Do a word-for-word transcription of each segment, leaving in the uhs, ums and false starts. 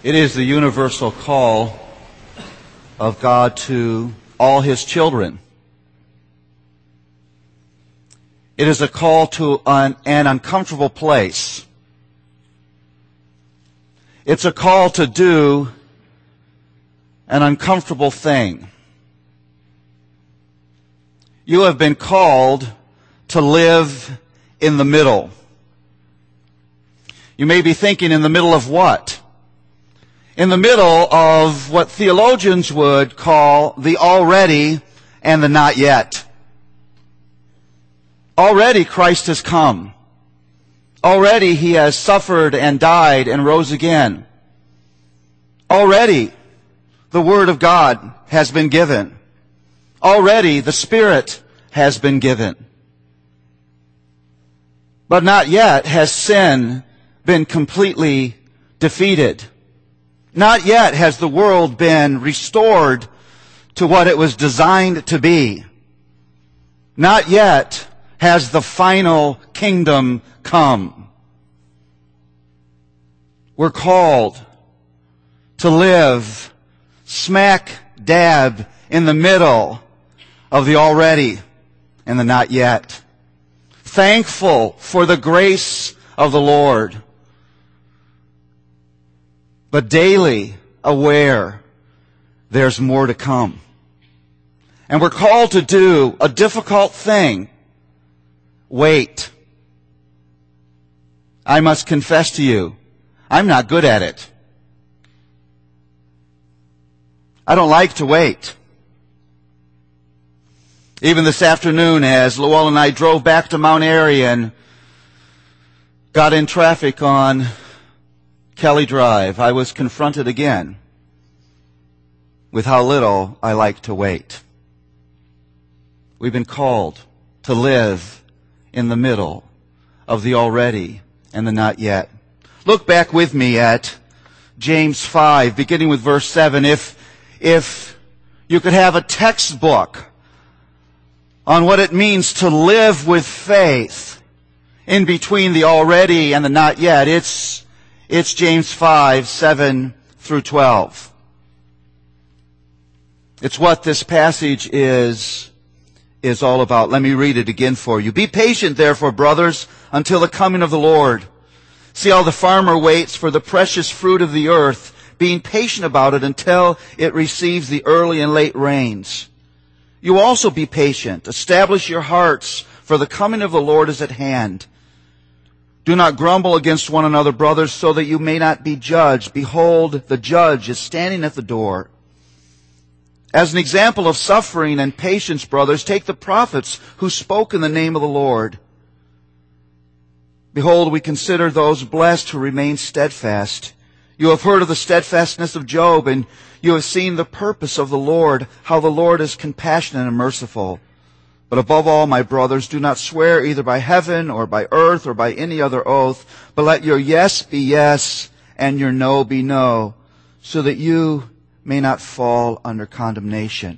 It is the universal call of God to all His children. It is a call to an, an uncomfortable place. It's a call to do an uncomfortable thing. You have been called to live in the middle. You may be thinking, in the middle of what? In the middle of what theologians would call the already and the not yet. Already Christ has come. Already He has suffered and died and rose again. Already the Word of God has been given. Already the Spirit has been given. But not yet has sin been completely defeated. Not yet has the world been restored to what it was designed to be. Not yet has the final kingdom come. We're called to live smack dab in the middle of the already and the not yet. Thankful for the grace of the Lord, but daily aware there's more to come. And we're called to do a difficult thing. Wait. I must confess to you, I'm not good at it. I don't like to wait. Even this afternoon, as Lowell and I drove back to Mount Airy and got in traffic on Kelly Drive, I was confronted again with how little I like to wait. We've been called to live in the middle of the already and the not yet. Look back with me at James five, beginning with verse seven. If, if you could have a textbook on what it means to live with faith in between the already and the not yet, it's It's James five, seven through twelve. It's what this passage is, is all about. Let me read it again for you. Be patient, therefore, brothers, until the coming of the Lord. See how the farmer waits for the precious fruit of the earth, being patient about it until it receives the early and late rains. You also be patient. Establish your hearts, for the coming of the Lord is at hand. Do not grumble against one another, brothers, so that you may not be judged. Behold, the judge is standing at the door. As an example of suffering and patience, brothers, take the prophets who spoke in the name of the Lord. Behold, we consider those blessed who remain steadfast. You have heard of the steadfastness of Job, and you have seen the purpose of the Lord, how the Lord is compassionate and merciful. But above all, my brothers, do not swear either by heaven or by earth or by any other oath, but let your yes be yes and your no be no, so that you may not fall under condemnation.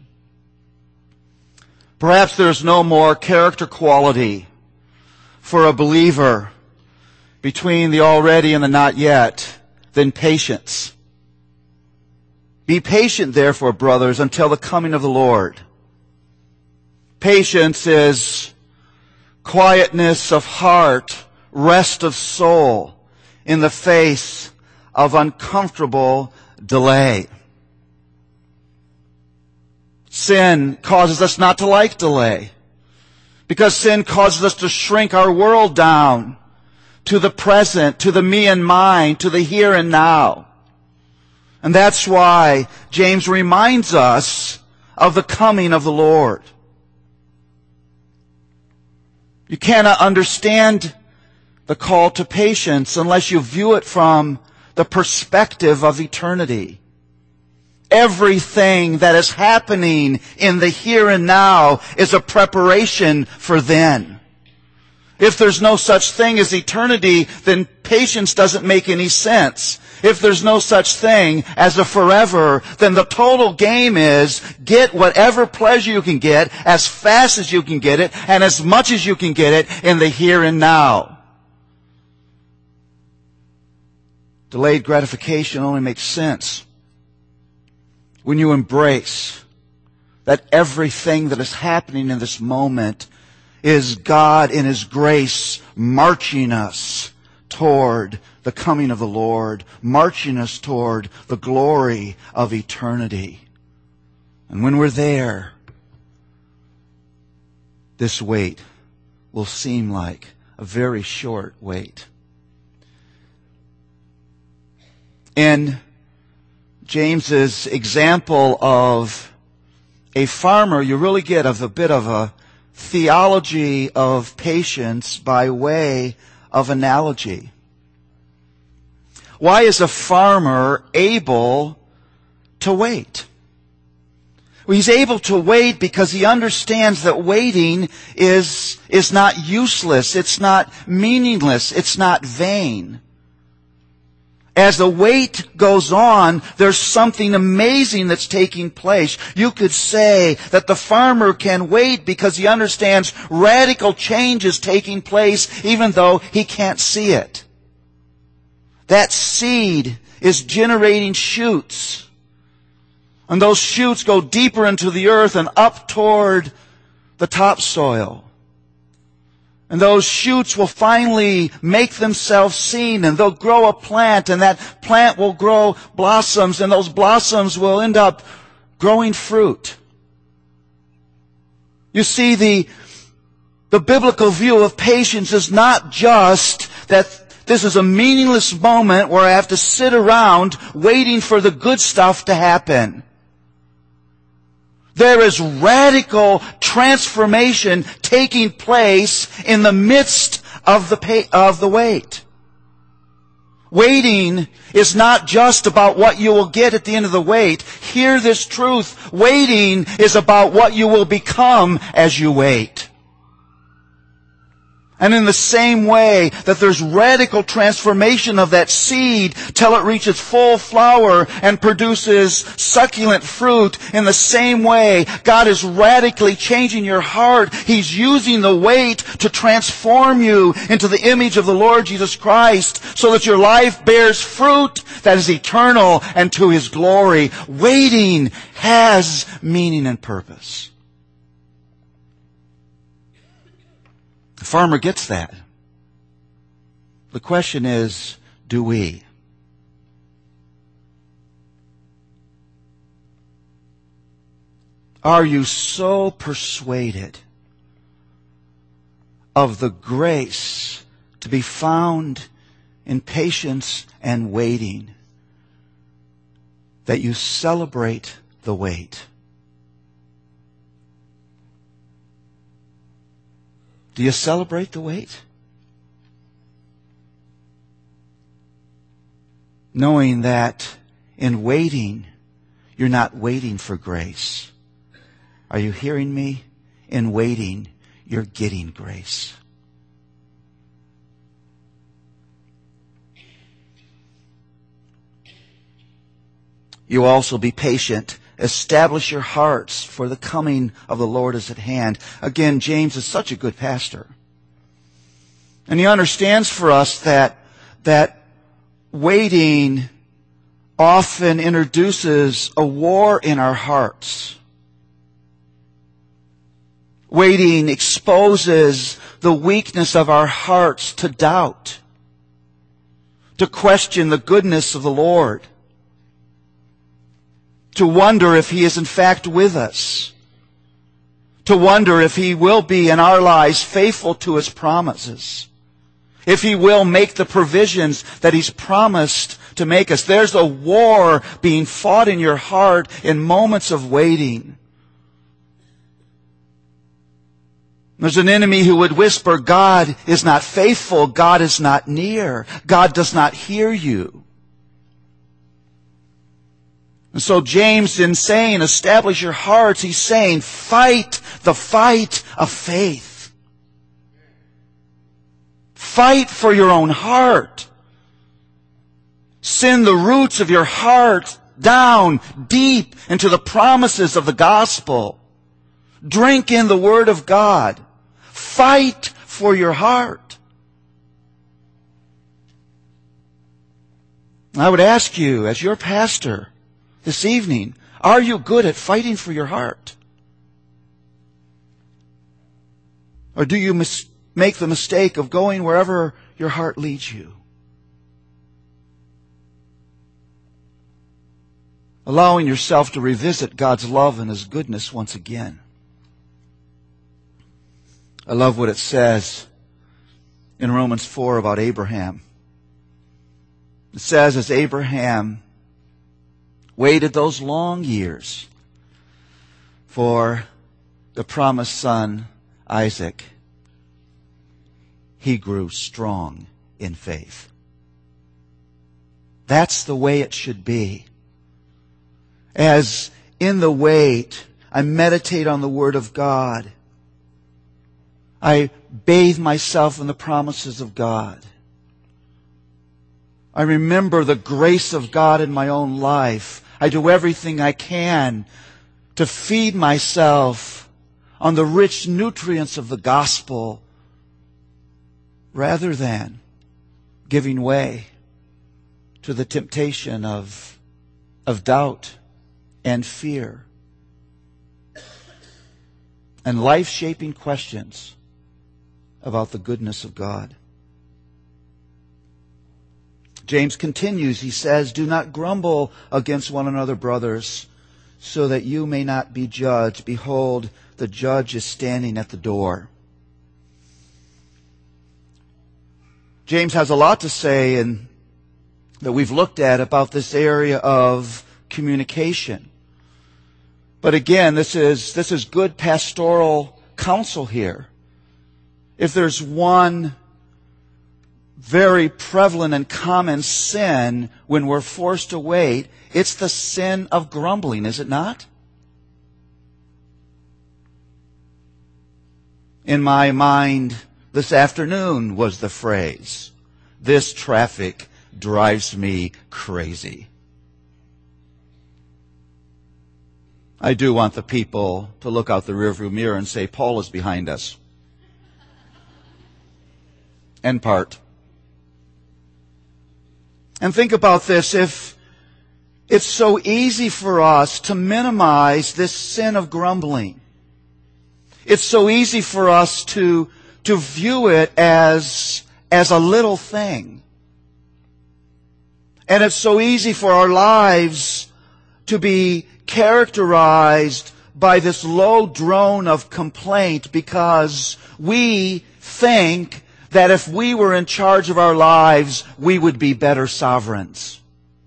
Perhaps there's no more character quality for a believer between the already and the not yet than patience. Be patient, therefore, brothers, until the coming of the Lord. Patience is quietness of heart, rest of soul in the face of uncomfortable delay. Sin causes us not to like delay, because sin causes us to shrink our world down to the present, to the me and mine, to the here and now. And that's why James reminds us of the coming of the Lord. You cannot understand the call to patience unless you view it from the perspective of eternity. Everything that is happening in the here and now is a preparation for then. If there's no such thing as eternity, then patience doesn't make any sense. If there's no such thing as a forever, then the total game is get whatever pleasure you can get as fast as you can get it and as much as you can get it in the here and now. Delayed gratification only makes sense when you embrace that everything that is happening in this moment is God in His grace marching us toward the coming of the Lord, marching us toward the glory of eternity. And when we're there, this wait will seem like a very short wait. In James's example of a farmer, you really get of a bit of a theology of patience by way of analogy. Why is a farmer able to wait? Well, he's able to wait because he understands that waiting is, is not useless, it's not meaningless, it's not vain. As the wait goes on, there's something amazing that's taking place. You could say that the farmer can wait because he understands radical change is taking place even though he can't see it. That seed is generating shoots. And those shoots go deeper into the earth and up toward the topsoil. And those shoots will finally make themselves seen, and they'll grow a plant, and that plant will grow blossoms, and those blossoms will end up growing fruit. You see, the, the biblical view of patience is not just that this is a meaningless moment where I have to sit around waiting for the good stuff to happen. There is radical transformation taking place in the midst of the pay, of the wait. Waiting is not just about what you will get at the end of the wait. Hear this truth. Waiting is about what you will become as you wait. And in the same way that there's radical transformation of that seed till it reaches full flower and produces succulent fruit, in the same way, God is radically changing your heart. He's using the wait to transform you into the image of the Lord Jesus Christ so that your life bears fruit that is eternal and to His glory. Waiting has meaning and purpose. The farmer gets that. The question is, do we? Are you so persuaded of the grace to be found in patience and waiting that you celebrate the wait? Do you celebrate the wait? Knowing that in waiting, you're not waiting for grace. Are you hearing me? In waiting, you're getting grace. You also be patient. Establish your hearts, for the coming of the Lord is at hand. Again, James is such a good pastor. And he understands for us that, that waiting often introduces a war in our hearts. Waiting exposes the weakness of our hearts to doubt, to question the goodness of the Lord, to wonder if He is in fact with us, to wonder if He will be in our lives faithful to His promises, if He will make the provisions that He's promised to make us. There's a war being fought in your heart in moments of waiting. There's an enemy who would whisper, God is not faithful, God is not near, God does not hear you. And so James, in saying, establish your hearts, he's saying, fight the fight of faith. Fight for your own heart. Send the roots of your heart down deep into the promises of the gospel. Drink in the Word of God. Fight for your heart. I would ask you, as your pastor this evening, are you good at fighting for your heart? Or do you mis- make the mistake of going wherever your heart leads you? Allowing yourself to revisit God's love and His goodness once again. I love what it says in Romans four about Abraham. It says, as Abraham waited those long years for the promised son, Isaac, he grew strong in faith. That's the way it should be. As in the wait, I meditate on the Word of God. I bathe myself in the promises of God. I remember the grace of God in my own life. I do everything I can to feed myself on the rich nutrients of the gospel rather than giving way to the temptation of, of doubt and fear and life-shaping questions about the goodness of God. James continues, he says, do not grumble against one another, brothers, so that you may not be judged. Behold, the judge is standing at the door. James has a lot to say and that we've looked at about this area of communication. But again, this is, this is good pastoral counsel here. If there's one very prevalent and common sin when we're forced to wait, it's the sin of grumbling, is it not? In my mind this afternoon was the phrase, this traffic drives me crazy. I do want the people to look out the rearview mirror and say, Paul is behind us. End part. And think about this, if it's so easy for us to minimize this sin of grumbling, it's so easy for us to, to view it as, as a little thing. And it's so easy for our lives to be characterized by this low drone of complaint because we think that if we were in charge of our lives, we would be better sovereigns.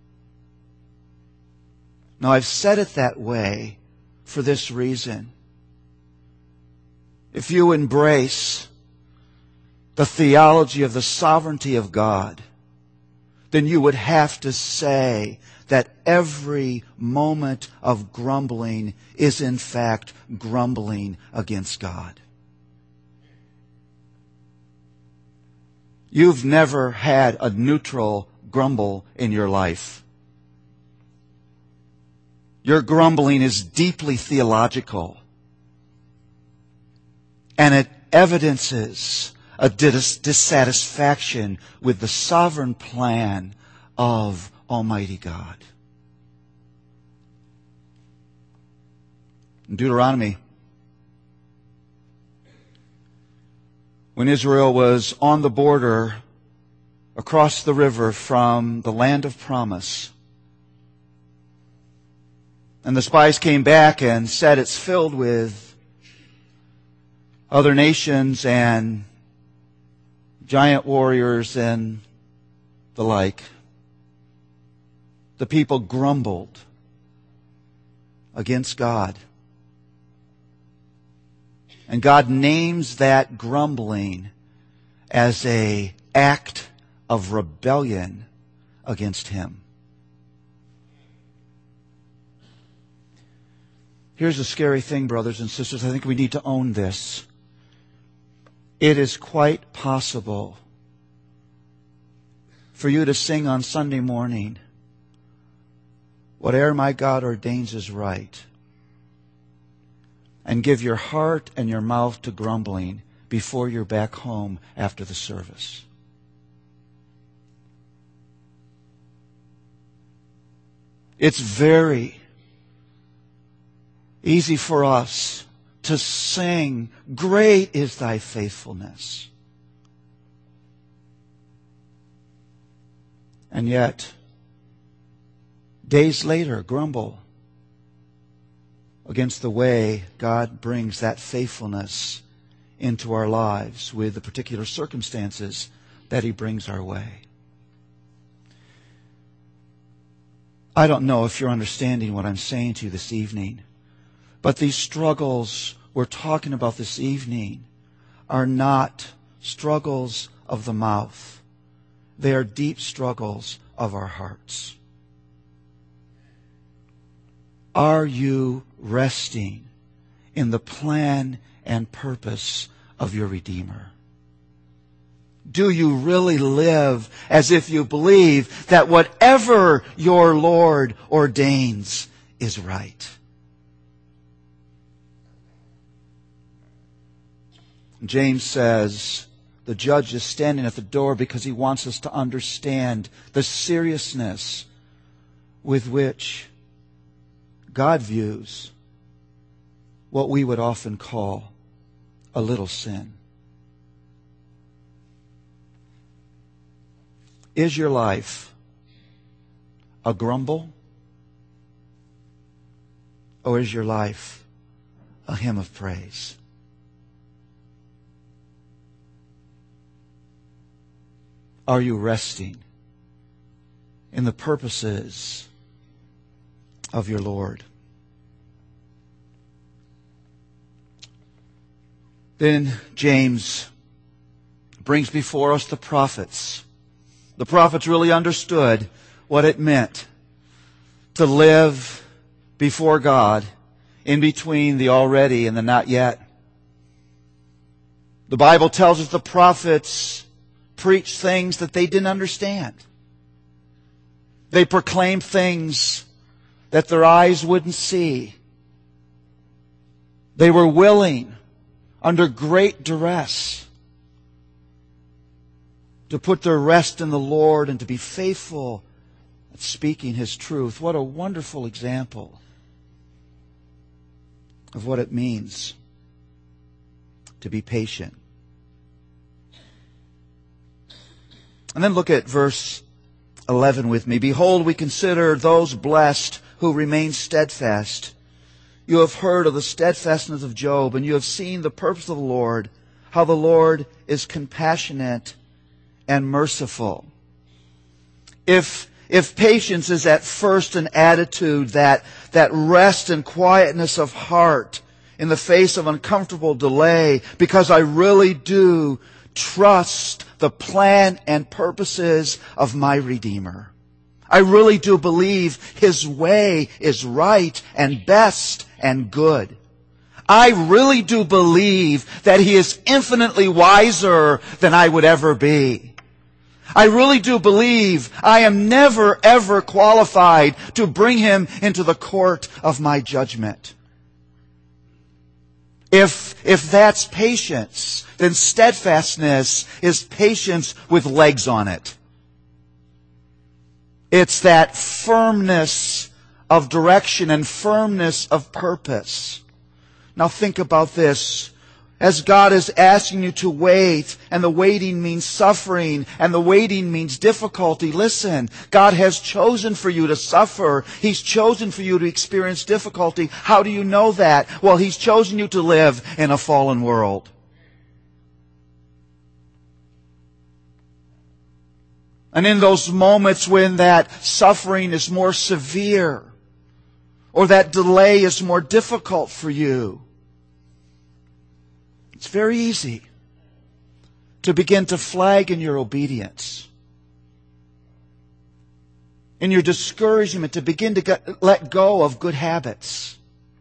Now, I've said it that way for this reason. If you embrace the theology of the sovereignty of God, then you would have to say that every moment of grumbling is in fact grumbling against God. You've never had a neutral grumble in your life. Your grumbling is deeply theological. And it evidences a dis- dissatisfaction with the sovereign plan of Almighty God. In Deuteronomy, when Israel was on the border across the river from the land of promise, and the spies came back and said it's filled with other nations and giant warriors and the like, the people grumbled against God. And God names that grumbling as an act of rebellion against Him. Here's a scary thing, brothers and sisters. I think we need to own this. It is quite possible for you to sing on Sunday morning, whatever my God ordains is right, and give your heart and your mouth to grumbling before you're back home after the service. It's very easy for us to sing, "Great is thy faithfulness." And yet, days later, grumble against the way God brings that faithfulness into our lives with the particular circumstances that He brings our way. I don't know if you're understanding what I'm saying to you this evening, but these struggles we're talking about this evening are not struggles of the mouth. They are deep struggles of our hearts. Are you resting in the plan and purpose of your Redeemer? Do you really live as if you believe that whatever your Lord ordains is right? James says the judge is standing at the door because he wants us to understand the seriousness with which God views what we would often call a little sin. Is your life a grumble? Or is your life a hymn of praise? Are you resting in the purposes of your Lord? Then James brings before us the prophets. The prophets really understood what it meant to live before God in between the already and the not yet. The Bible tells us the prophets preached things that they didn't understand. They proclaimed things that their eyes wouldn't see. They were willing, under great duress, to put their rest in the Lord and to be faithful at speaking His truth. What a wonderful example of what it means to be patient. And then look at verse eleven with me. Behold, we consider those blessed who remain steadfast. You have heard of the steadfastness of Job, and you have seen the purpose of the Lord, how the Lord is compassionate and merciful. If, if patience is at first an attitude, that, that rest and quietness of heart in the face of uncomfortable delay, because I really do trust the plan and purposes of my Redeemer. I really do believe His way is right and best and good. I really do believe that He is infinitely wiser than I would ever be. I really do believe I am never ever qualified to bring Him into the court of my judgment. If, if that's patience, then steadfastness is patience with legs on it. It's that firmness of direction and firmness of purpose. Now think about this. As God is asking you to wait, and the waiting means suffering, and the waiting means difficulty, listen, God has chosen for you to suffer. He's chosen for you to experience difficulty. How do you know that? Well, He's chosen you to live in a fallen world. And in those moments when that suffering is more severe, or that delay is more difficult for you, it's very easy to begin to flag in your obedience, in your discouragement, to begin to get, let go of good habits,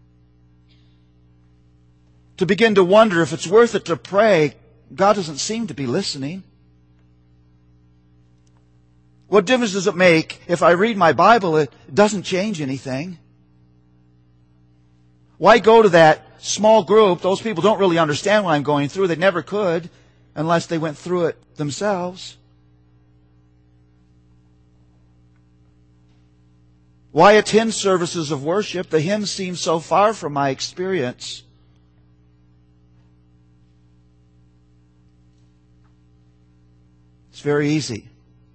to begin to wonder if it's worth it to pray. God doesn't seem to be listening. What difference does it make if I read my Bible? It doesn't change anything. Why go to that small group? Those people don't really understand what I'm going through. They never could unless they went through it themselves. Why attend services of worship? The hymns seem so far from my experience. It's very easy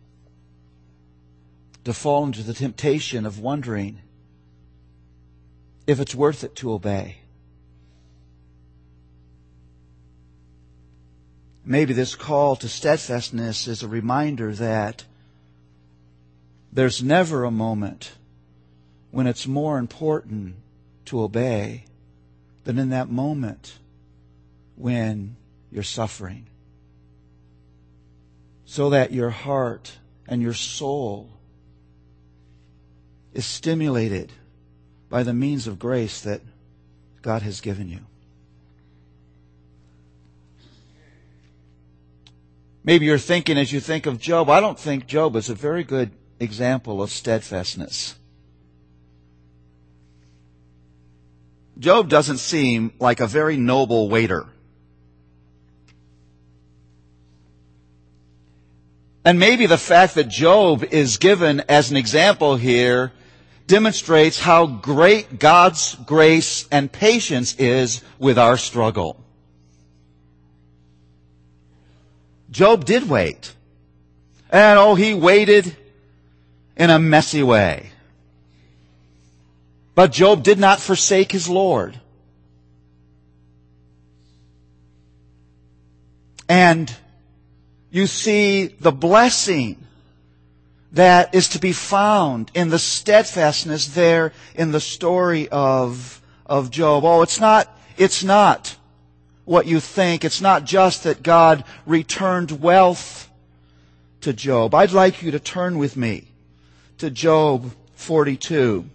to fall into the temptation of wondering if it's worth it to obey. Maybe this call to steadfastness is a reminder that there's never a moment when it's more important to obey than in that moment when you're suffering, so that your heart and your soul is stimulated by the means of grace that God has given you. Maybe you're thinking as you think of Job, I don't think Job is a very good example of steadfastness. Job doesn't seem like a very noble waiter. And maybe the fact that Job is given as an example here demonstrates how great God's grace and patience is with our struggle. Job did wait. And oh, he waited in a messy way. But Job did not forsake his Lord. And you see the blessing that is to be found in the steadfastness there in the story of, of Job. Oh, it's not, it's not what you think. It's not just that God returned wealth to Job. I'd like you to turn with me to Job forty-two.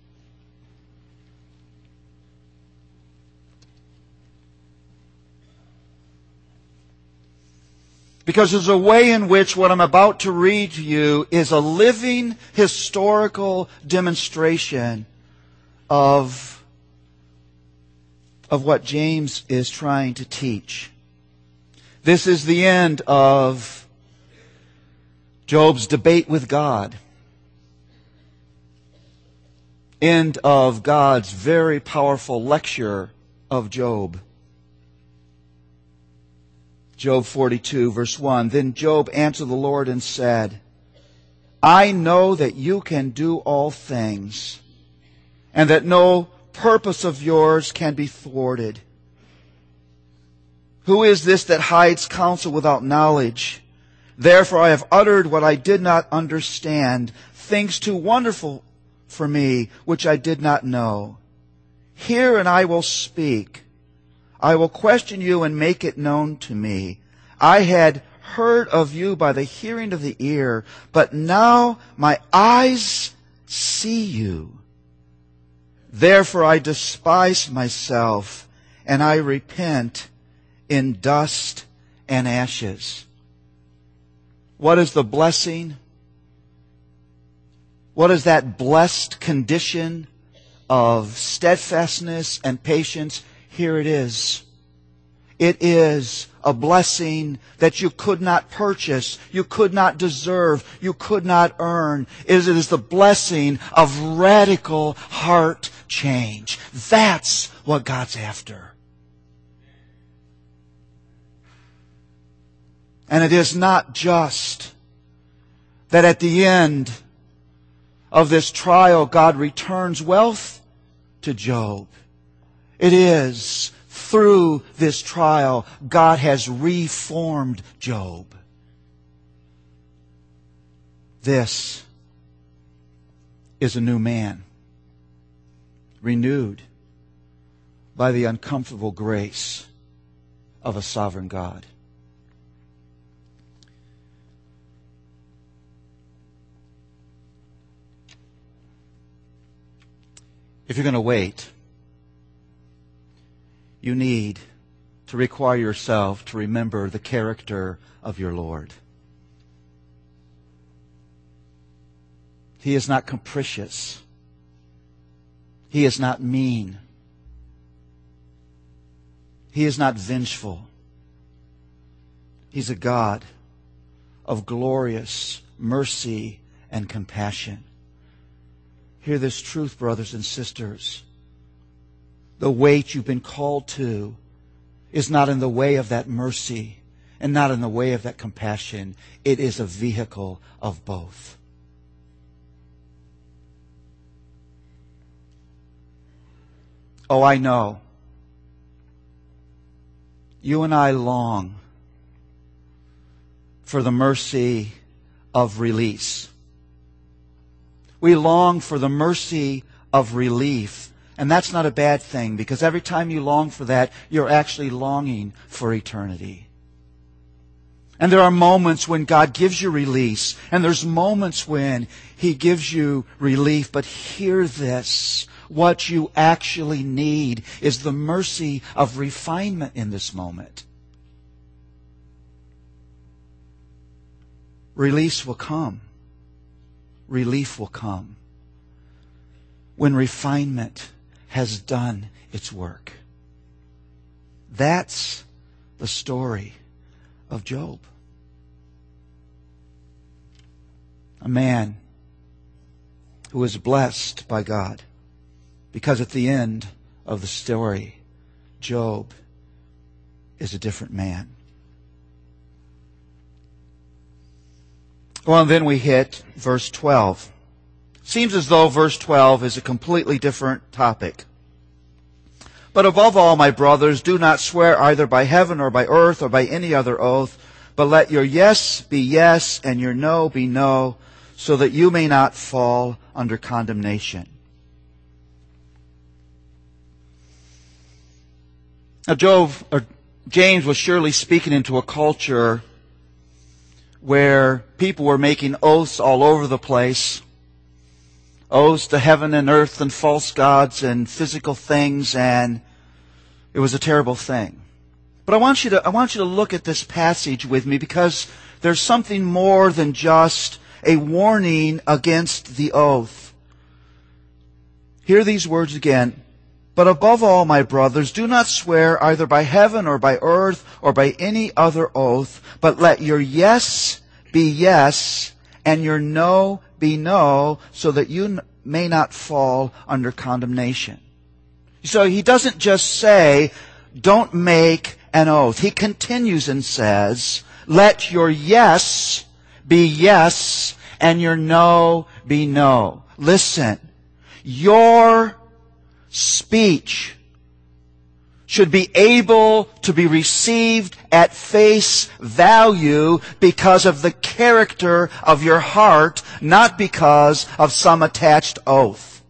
Because there's a way in which what I'm about to read to you is a living historical demonstration of, of what James is trying to teach. This is the end of Job's debate with God. End of God's very powerful lecture of Job. Job forty-two, verse one. Then Job answered the Lord and said, I know that you can do all things, and that no purpose of yours can be thwarted. Who is this that hides counsel without knowledge? Therefore I have uttered what I did not understand, things too wonderful for me, which I did not know. Hear, and I will speak. I will question you and make it known to me. I had heard of you by the hearing of the ear, but now my eyes see you. Therefore I despise myself, and I repent in dust and ashes. What is the blessing? What is that blessed condition of steadfastness and patience? Here it is. It is a blessing that you could not purchase, you could not deserve, you could not earn. It is the blessing of radical heart change. That's what God's after. And it is not just that at the end of this trial God returns wealth to Job. It is through this trial God has reformed Job. This is a new man, renewed by the uncomfortable grace of a sovereign God. If you're going to wait, you need to require yourself to remember the character of your Lord. He is not capricious. He is not mean. He is not vengeful. He's a God of glorious mercy and compassion. Hear this truth, brothers and sisters. The weight you've been called to is not in the way of that mercy and not in the way of that compassion. It is a vehicle of both. Oh, I know. You and I long for the mercy of release. We long for the mercy of relief. And that's not a bad thing, because every time you long for that, you're actually longing for eternity. And there are moments when God gives you release, and there's moments when He gives you relief. But hear this. What you actually need is the mercy of refinement in this moment. Release will come. Relief will come when refinement has done its work. That's the story of Job. A man who was blessed by God, because at the end of the story, Job is a different man. Well, and then we hit verse twelve. Seems as though verse twelve is a completely different topic. But above all, my brothers, do not swear either by heaven or by earth or by any other oath, but let your yes be yes and your no be no, so that you may not fall under condemnation. Now, Job, or James was surely speaking into a culture where people were making oaths all over the place. Oaths to heaven and earth and false gods and physical things, and it was a terrible thing. But I want you to, I want you to look at this passage with me, because there's something more than just a warning against the oath. Hear these words again. But above all, my brothers, do not swear either by heaven or by earth or by any other oath, but let your yes be yes and your no be no, so that you may not fall under condemnation. So he doesn't just say, don't make an oath. He continues and says, let your yes be yes and your no be no. Listen, your speech should be able to be received at face value because of the character of your heart, not because of some attached oath.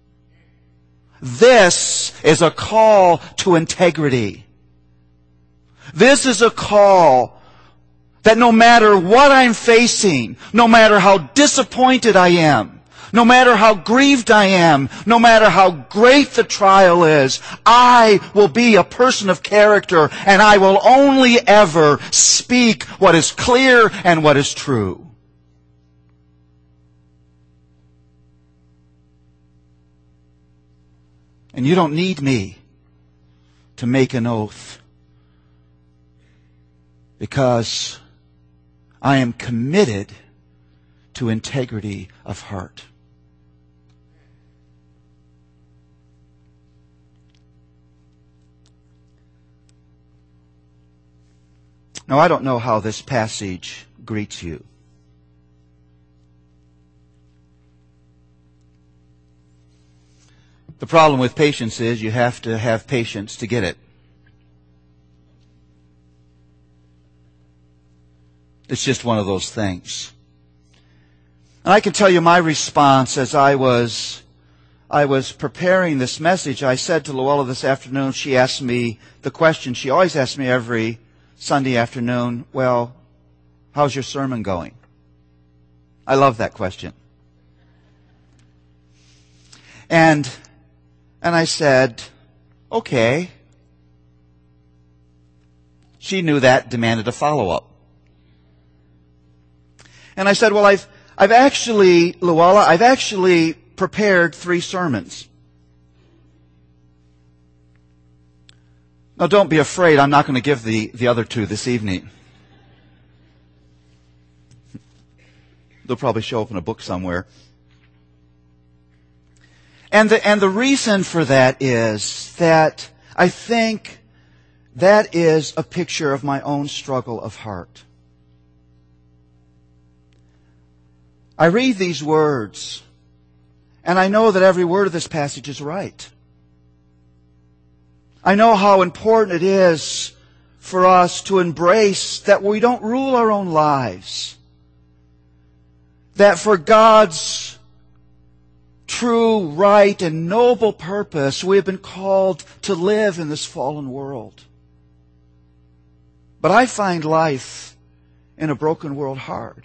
This is a call to integrity. This is a call that no matter what I'm facing, no matter how disappointed I am, no matter how grieved I am, no matter how great the trial is, I will be a person of character, and I will only ever speak what is clear and what is true. And you don't need me to make an oath, because I am committed to integrity of heart. Now, I don't know how this passage greets you. The problem with patience is you have to have patience to get it. It's just one of those things. And I can tell you my response as I was I was preparing this message. I said to Luella this afternoon, she asked me the question she always asks me every Sunday afternoon, well, how's your sermon going? I love that question. And and I said, okay. She knew that demanded a follow-up. And I said, well, I've I've actually, Luella, I've actually prepared three sermons. Now, don't be afraid. I'm not going to give the, the other two this evening. They'll probably show up in a book somewhere. And the, and the reason for that is that I think that is a picture of my own struggle of heart. I read these words, and I know that every word of this passage is right. I know how important it is for us to embrace that we don't rule our own lives. That for God's true, right, and noble purpose, we have been called to live in this fallen world. But I find life in a broken world hard.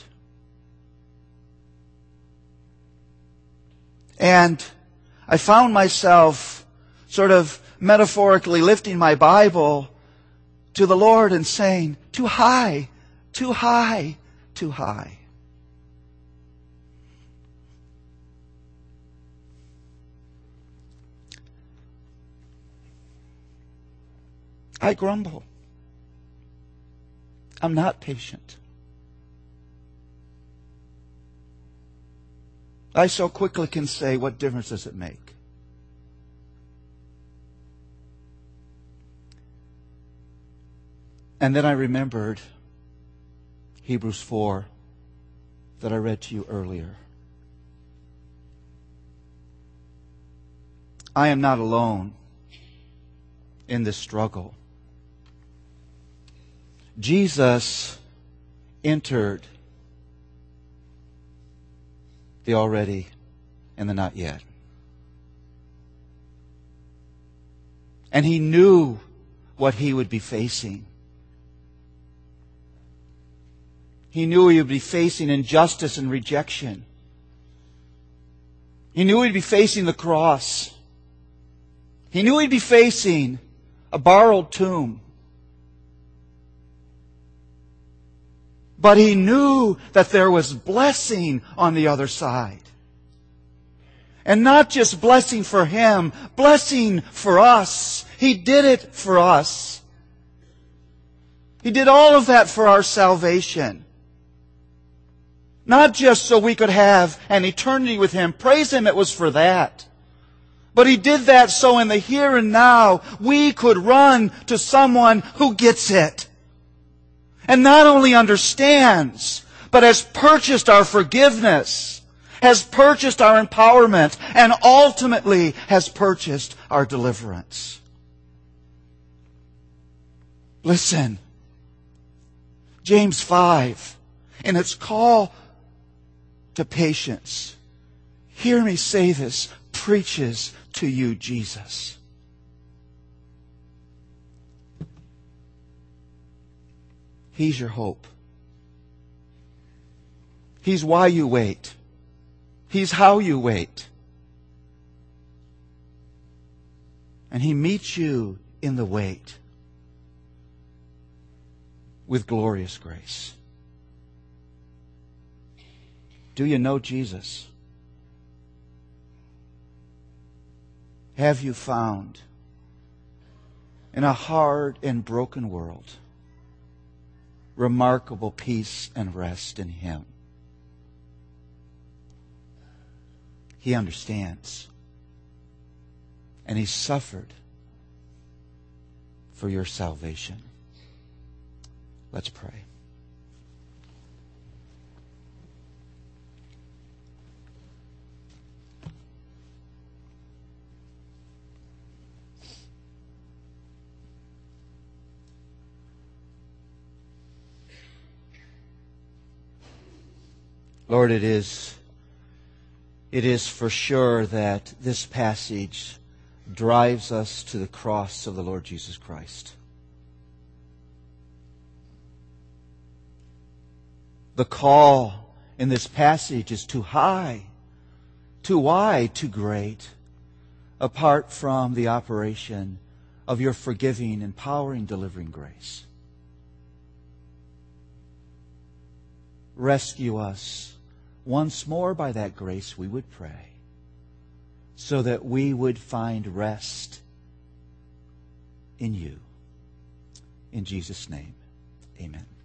And I found myself sort of metaphorically lifting my Bible to the Lord and saying, too high, too high, too high. I grumble. I'm not patient. I so quickly can say, what difference does it make? And then I remembered Hebrews four that I read to you earlier. I am not alone in this struggle. Jesus entered the already and the not yet. And He knew what He would be facing. He knew He would be facing injustice and rejection. He knew He'd be facing the cross. He knew He'd be facing a borrowed tomb. But He knew that there was blessing on the other side. And not just blessing for Him, blessing for us. He did it for us. He did all of that for our salvation. Not just so we could have an eternity with Him. Praise Him, it was for that. But He did that so in the here and now we could run to someone who gets it. And not only understands, but has purchased our forgiveness, has purchased our empowerment, and ultimately has purchased our deliverance. Listen, James five, in its call to patience, hear me say this, preaches to you Jesus. He's your hope. He's why you wait. He's how you wait. And He meets you in the wait with glorious grace. Do you know Jesus? Have you found in a hard and broken world remarkable peace and rest in Him? He understands. And He suffered for your salvation. Let's pray. Lord, it is, it is for sure that this passage drives us to the cross of the Lord Jesus Christ. The call in this passage is too high, too wide, too great, apart from the operation of your forgiving, empowering, delivering grace. Rescue us once more by that grace, we would pray, so that we would find rest in you. In Jesus' name, amen.